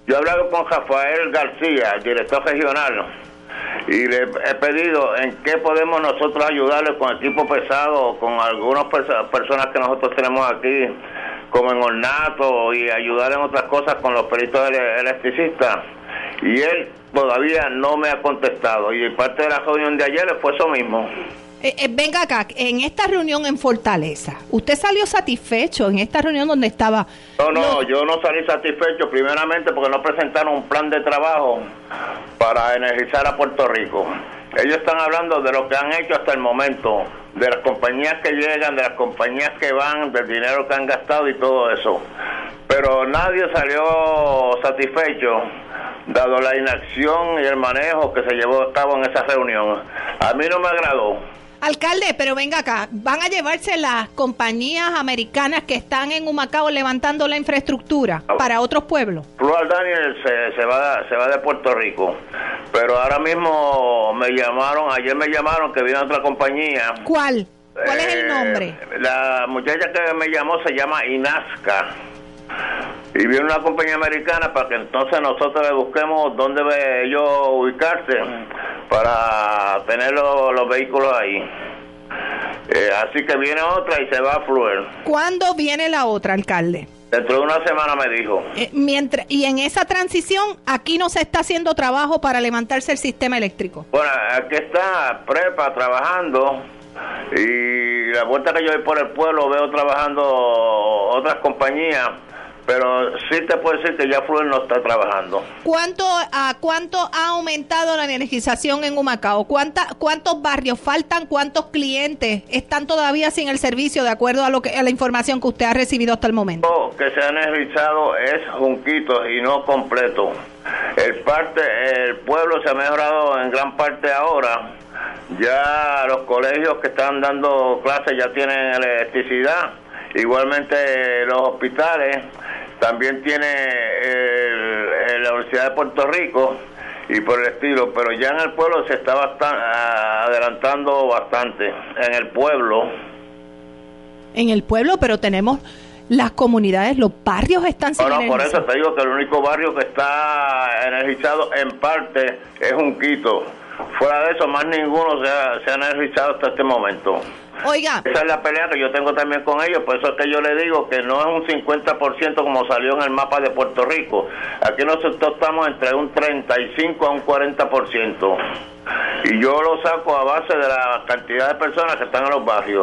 Yo he hablado con Rafael García, el director regional, y le he pedido en qué podemos nosotros ayudarle con equipo pesado, con algunas personas que nosotros tenemos aquí, como en ornato, y ayudar en otras cosas con los peritos electricistas. Y él todavía no me ha contestado, y parte de la reunión de ayer fue eso mismo. Venga acá, en esta reunión en Fortaleza, ¿usted salió satisfecho en esta reunión donde estaba? No, yo no salí satisfecho, primeramente porque no presentaron un plan de trabajo para energizar a Puerto Rico. Ellos están hablando de lo que han hecho hasta el momento, de las compañías que llegan, de las compañías que van, del dinero que han gastado y todo eso. Pero nadie salió satisfecho, dado la inacción y el manejo que se llevó a cabo en esa reunión. A mí no me agradó. Alcalde, pero venga acá, ¿van a llevarse las compañías americanas que están en Humacao levantando la infraestructura para otros pueblos? Fluor Daniel se va de Puerto Rico, pero ahora mismo ayer me llamaron que viene otra compañía. ¿Cuál? ¿Cuál es el nombre? La muchacha que me llamó se llama Inasca. Y viene una compañía americana para que entonces nosotros le busquemos dónde ellos ubicarse para tener los vehículos ahí. Así que viene otra y se va a Fluor. ¿Cuándo viene la otra, alcalde? Dentro de una semana me dijo. Y en esa transición, aquí no se está haciendo trabajo para levantarse el sistema eléctrico. Bueno, aquí está Prepa trabajando, y la vuelta que yo doy por el pueblo veo trabajando otras compañías. Pero sí te puedo decir que ya Fluor no está trabajando. ¿Cuánto ha aumentado la energización en Humacao? ¿Cuántos barrios faltan? ¿Cuántos clientes están todavía sin el servicio, de acuerdo a la información que usted ha recibido hasta el momento? Lo que se ha energizado es Junquitos y no completo. El pueblo se ha mejorado en gran parte ahora. Ya los colegios que están dando clases ya tienen electricidad. Igualmente los hospitales, también tiene la Universidad de Puerto Rico y por el estilo, pero ya en el pueblo se está adelantando bastante, en el pueblo. En el pueblo, pero tenemos las comunidades, los barrios están sin energizar. Por eso te digo que el único barrio que está energizado en parte es Junquito. Fuera de eso, más ninguno se ha energizado hasta este momento. Oiga. Esa es la pelea que yo tengo también con ellos, por eso es que yo le digo que no es un 50% como salió en el mapa de Puerto Rico. Aquí nosotros estamos entre un 35 a un 40%. Y yo lo saco a base de la cantidad de personas que están en los barrios.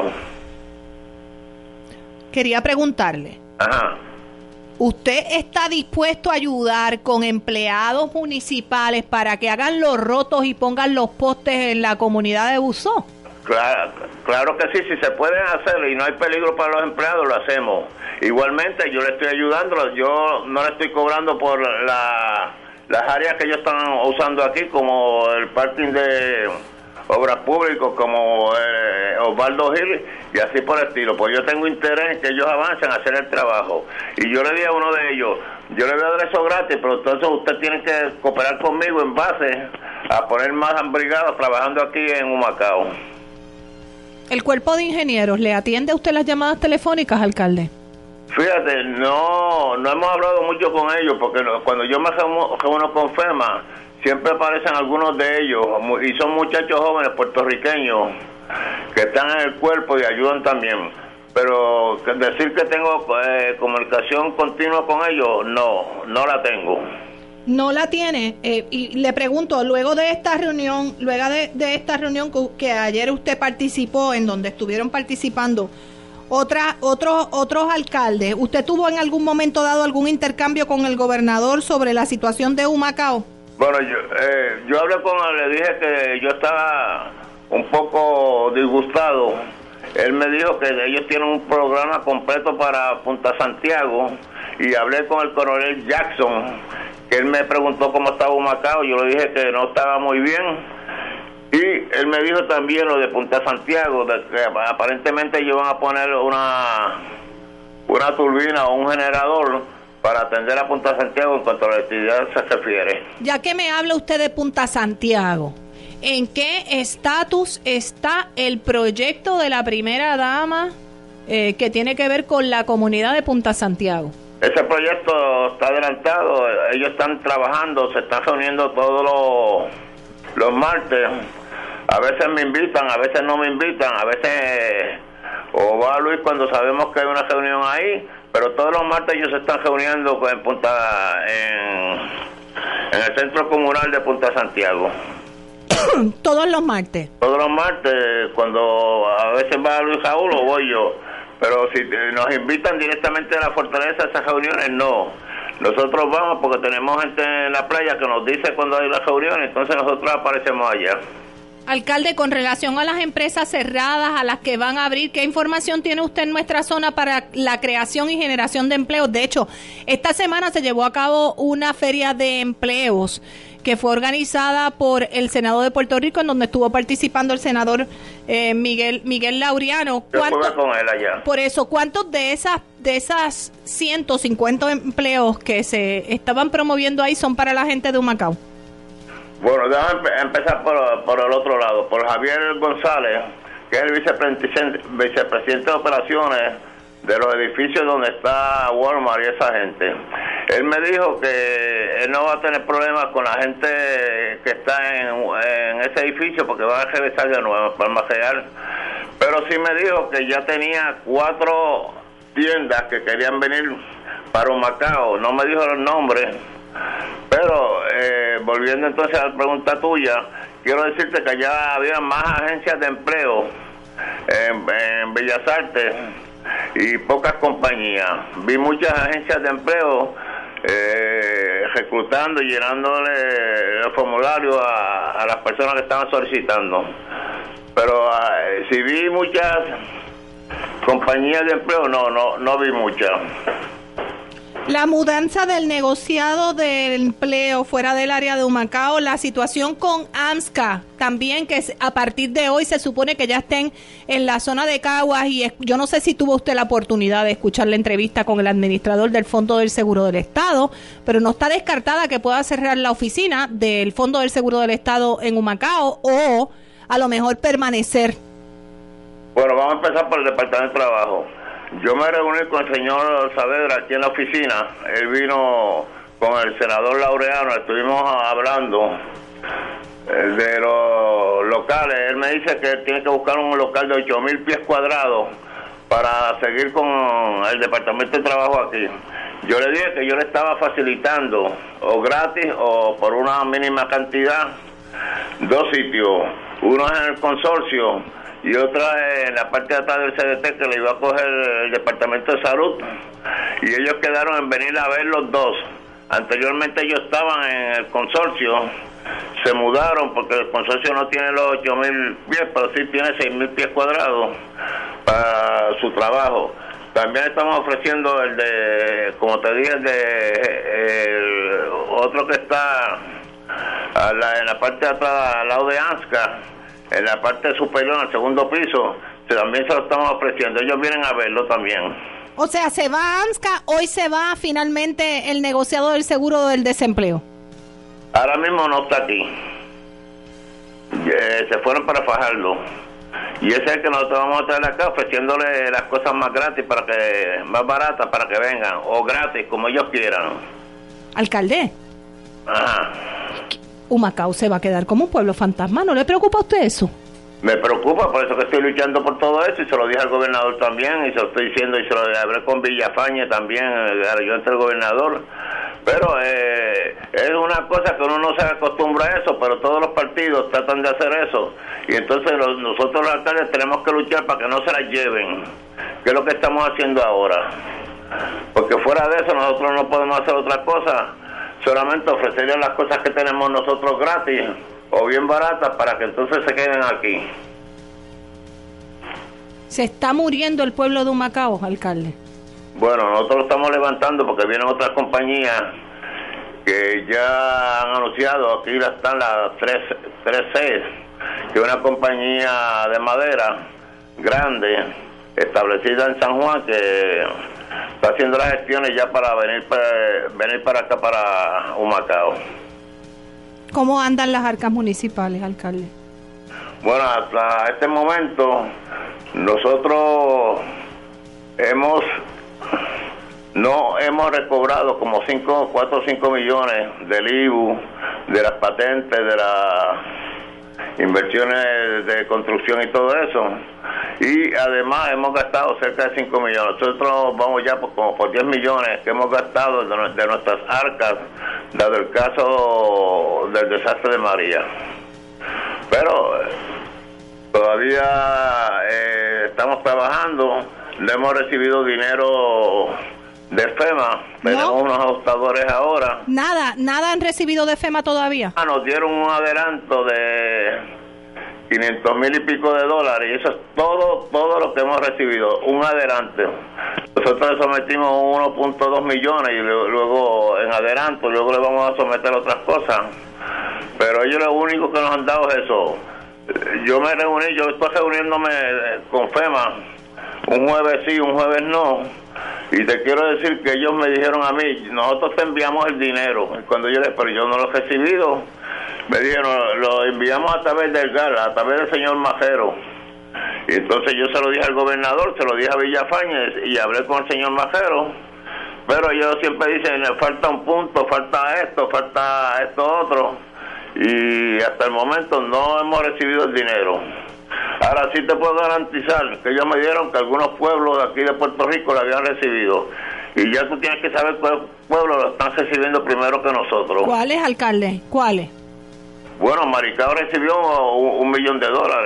Quería preguntarle. Ajá. ¿Usted está dispuesto a ayudar con empleados municipales para que hagan los rotos y pongan los postes en la comunidad de Busó? Claro que sí, si se pueden hacer y no hay peligro para los empleados, lo hacemos. Igualmente yo le estoy ayudando, yo no le estoy cobrando por las áreas que ellos están usando aquí, como el parking de obras públicas, como Osvaldo Gil, y así por el estilo. Pues yo tengo interés en que ellos avancen a hacer el trabajo. Y yo le di a uno de ellos, yo le voy a dar eso gratis, pero entonces usted tiene que cooperar conmigo en base a poner más brigadas trabajando aquí en Humacao. ¿El cuerpo de ingenieros le atiende a usted las llamadas telefónicas, alcalde? Fíjate, no hemos hablado mucho con ellos, porque cuando yo me reúno con FEMA, siempre aparecen algunos de ellos, y son muchachos jóvenes puertorriqueños que están en el cuerpo y ayudan también. Pero decir que tengo comunicación continua con ellos, no la tengo. No la tiene, y le pregunto, luego de esta reunión, que ayer usted participó, en donde estuvieron participando otros alcaldes, ¿usted tuvo en algún momento dado algún intercambio con el gobernador sobre la situación de Humacao? Bueno, yo hablé con él, le dije que yo estaba un poco disgustado. Él me dijo que ellos tienen un programa completo para Punta Santiago, y hablé con el coronel Jackson, que él me preguntó cómo estaba Humacao. Yo le dije que no estaba muy bien, y él me dijo también lo de Punta Santiago, de que aparentemente ellos van a poner una turbina o un generador para atender a Punta Santiago en cuanto a la electricidad se refiere. Ya que me habla usted de Punta Santiago, ¿en qué estatus está el proyecto de la primera dama que tiene que ver con la comunidad de Punta Santiago? Ese proyecto está adelantado, ellos están trabajando, se están reuniendo todos los martes. A veces me invitan, a veces no me invitan, a veces o va Luis cuando sabemos que hay una reunión ahí, pero todos los martes ellos se están reuniendo en el Centro Comunal de Punta Santiago. Todos los martes. Todos los martes, cuando a veces va Luis Raúl o voy yo. Pero si nos invitan directamente a la fortaleza a esas reuniones, no. Nosotros vamos porque tenemos gente en la playa que nos dice cuando hay las reuniones, entonces nosotros aparecemos allá. Alcalde, con relación a las empresas cerradas, a las que van a abrir, ¿qué información tiene usted en nuestra zona para la creación y generación de empleos? De hecho, esta semana se llevó a cabo una feria de empleos que fue organizada por el Senado de Puerto Rico, en donde estuvo participando el senador Miguel Laureano. Yo estuve con él allá. Por eso, ¿cuántos de esas 150 empleos que se estaban promoviendo ahí son para la gente de Humacao? Bueno, déjame empezar por el otro lado, por Javier González, que es el vicepresidente de operaciones de los edificios donde está Walmart y esa gente. Él me dijo que él no va a tener problemas con la gente que está en ese edificio porque va a regresar de nuevo para almacenar. Pero sí me dijo que ya tenía 4 tiendas que querían venir para Humacao. No me dijo los nombres, pero volviendo entonces a la pregunta tuya, quiero decirte que ya había más agencias de empleo en Bellas Artes y pocas compañías. Vi muchas agencias de empleo reclutando y llenándole el formulario a las personas que estaban solicitando. Pero si vi muchas compañías de empleo, no vi muchas. La mudanza del negociado del empleo fuera del área de Humacao, la situación con AMSCA también, que a partir de hoy se supone que ya estén en la zona de Caguas, y yo no sé si tuvo usted la oportunidad de escuchar la entrevista con el administrador del Fondo del Seguro del Estado, pero no está descartada que pueda cerrar la oficina del Fondo del Seguro del Estado en Humacao o a lo mejor permanecer. Bueno, vamos a empezar por el Departamento de Trabajo. Yo me reuní con el señor Saavedra aquí en la oficina. Él vino con el senador Laureano, estuvimos hablando de los locales. Él me dice que él tiene que buscar un local de 8,000 pies cuadrados para seguir con el Departamento de Trabajo aquí. Yo le dije que yo le estaba facilitando, o gratis o por una mínima cantidad, 2 sitios. Uno es en el consorcio y otra en la parte de atrás del CDT, que le iba a coger el Departamento de Salud, y ellos quedaron en venir a ver los dos. Anteriormente ellos estaban en el consorcio, se mudaron porque el consorcio no tiene los 8,000 pies, pero sí tiene 6,000 pies cuadrados para su trabajo. También estamos ofreciendo el de, como te dije, el otro que está en la parte de atrás, al lado de AMSCA, en la parte superior, en el segundo piso, también se lo estamos ofreciendo. Ellos vienen a verlo también. O sea, se va a AMSCA, hoy se va finalmente el negociado del seguro del desempleo. Ahora mismo no está aquí. Se fueron para Fajardo. Y ese es el que nosotros vamos a traer acá, ofreciéndole las cosas más gratis, más baratas para que vengan, o gratis, como ellos quieran. Alcalde. Ajá. Humacao se va a quedar como un pueblo fantasma. ¿No le preocupa a usted eso? Me preocupa, por eso que estoy luchando por todo eso, y se lo dije al gobernador también, y se lo estoy diciendo, y se lo hablé con Villafañe también, yo entre el gobernador. Pero es una cosa que uno no se acostumbra a eso, pero todos los partidos tratan de hacer eso, y entonces nosotros los alcaldes tenemos que luchar para que no se las lleven, que es lo que estamos haciendo ahora. Porque fuera de eso nosotros no podemos hacer otra cosa, solamente ofrecerles las cosas que tenemos nosotros gratis o bien baratas para que entonces se queden aquí. ¿Se está muriendo el pueblo de Humacao, alcalde? Bueno, nosotros lo estamos levantando porque vienen otras compañías que ya han anunciado. Aquí están las 3C, que es una compañía de madera grande establecida en San Juan, que está haciendo las gestiones ya para venir para acá, para Humacao. ¿Cómo andan las arcas municipales, alcalde? Bueno, hasta este momento nosotros no hemos recobrado como 4 o 5 millones del IBU, de las patentes, de las inversiones de construcción y todo eso. Y además hemos gastado cerca de 5 millones. Nosotros vamos ya como por 10 millones que hemos gastado de nuestras arcas, dado el caso del desastre de María. Pero todavía estamos trabajando, no hemos recibido dinero de FEMA, tenemos unos ajustadores ahora. Nada han recibido de FEMA todavía. Nos dieron un adelanto de 500,000 y pico de dólares, y eso es todo lo que hemos recibido, un adelanto. Nosotros le sometimos 1.2 millones y luego en adelanto, luego le vamos a someter otras cosas. Pero ellos lo único que nos han dado es eso. Yo estoy reuniéndome con FEMA, un jueves sí, un jueves no, y te quiero decir que ellos me dijeron a mí, nosotros te enviamos el dinero. Y cuando yo pero yo no lo he recibido, me dijeron, lo enviamos a través del GAL, a través del señor Majero. Y entonces yo se lo dije al gobernador, se lo dije a Villafañez y hablé con el señor Majero, pero ellos siempre dicen, falta un punto, falta esto otro, y hasta el momento no hemos recibido el dinero. Ahora sí te puedo garantizar que ellos me dieron que algunos pueblos de aquí de Puerto Rico lo habían recibido, y ya tú tienes que saber cuáles pueblos lo están recibiendo primero que nosotros. ¿Cuáles, alcalde? ¿Cuáles? Bueno, Maricao recibió $1 millón,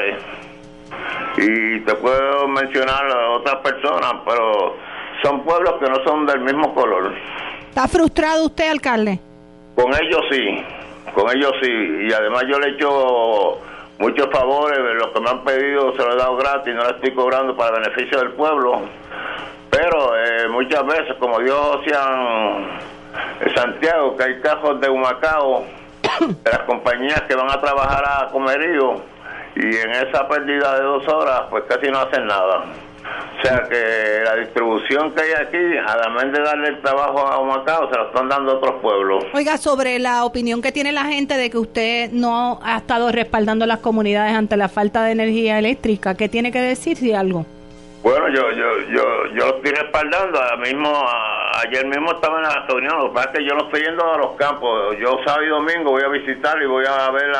y te puedo mencionar a otras personas, pero son pueblos que no son del mismo color. ¿Está frustrado usted, alcalde? Con ellos sí, y además yo le he hecho muchos favores, lo que me han pedido se lo he dado gratis, no le estoy cobrando para beneficio del pueblo, pero muchas veces, como dijo en Santiago, que hay cajos de Humacao, de las compañías que van a trabajar a Comerío, y en esa pérdida de 2 horas, pues casi no hacen nada. O sea que la distribución que hay aquí, además de darle el trabajo a Humacao, se lo están dando a otros pueblos. Oiga, sobre la opinión que tiene la gente de que usted no ha estado respaldando a las comunidades ante la falta de energía eléctrica, ¿qué tiene que decir, si algo? Bueno, yo lo estoy respaldando. Ayer mismo estaba en la reunión. Lo que pasa es que yo no estoy yendo a los campos. Yo sábado y domingo voy a visitar y voy a ver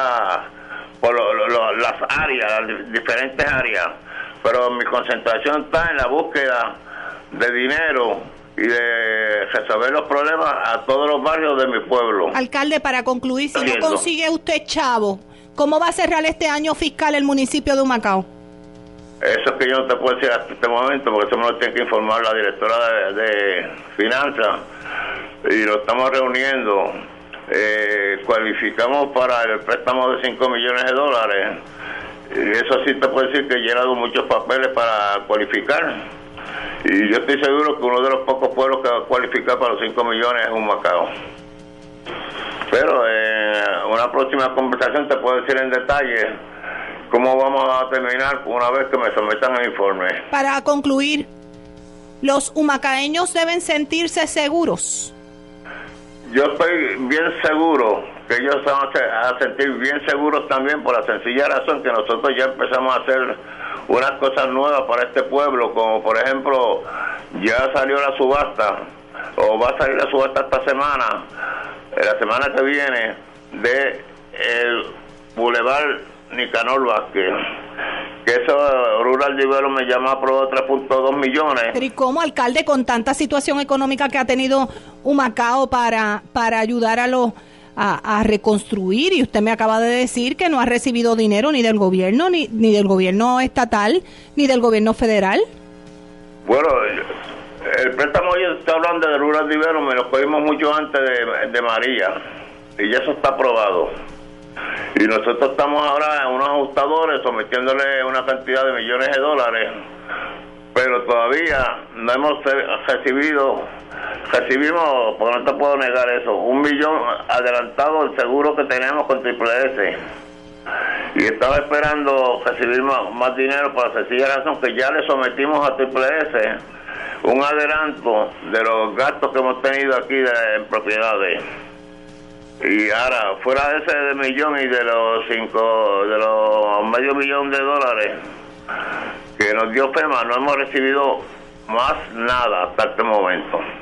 las áreas, las diferentes áreas. Pero mi concentración está en la búsqueda de dinero y de resolver los problemas a todos los barrios de mi pueblo. Alcalde, para concluir, si no consigue usted chavo, ¿cómo va a cerrar este año fiscal el municipio de Humacao? Eso es que yo no te puedo decir hasta este momento, porque eso me lo tiene que informar la directora de Finanzas, y lo estamos reuniendo. Cualificamos para el préstamo de $5 millones, y eso sí te puedo decir que he llenado muchos papeles para cualificar, y yo estoy seguro que uno de los pocos pueblos que va a cualificar para los 5 millones es Humacao. Pero en una próxima conversación te puedo decir en detalle cómo vamos a terminar una vez que me sometan el informe. Para concluir, ¿los humacaeños deben sentirse seguros? Yo estoy bien seguro que ellos se van a sentir bien seguros también, por la sencilla razón que nosotros ya empezamos a hacer unas cosas nuevas para este pueblo, como por ejemplo, ya salió la subasta, o va a salir la subasta esta semana, la semana que viene, de el Boulevard Nicanor Vázquez, que eso Rural Development me llama por 3.2 millones. Pero ¿y cómo, alcalde, con tanta situación económica que ha tenido Humacao para ayudar a reconstruir? Y usted me acaba de decir que no ha recibido dinero ni del gobierno, ni del gobierno estatal, ni del gobierno federal. Bueno, el préstamo yo estoy hablando de Rural Development, lo cogimos mucho antes de María, y ya eso está aprobado. Y nosotros estamos ahora en unos ajustadores sometiéndole una cantidad de millones de dólares, pero todavía no hemos recibimos, porque no te puedo negar eso, 1 millón adelantado del seguro que tenemos con Triple S, y estaba esperando recibir más dinero por la sencilla razón que ya le sometimos a Triple S un adelanto de los gastos que hemos tenido aquí en propiedades. Y ahora, fuera de ese millón y de los medio millón de dólares que nos dio FEMA, no hemos recibido más nada hasta este momento.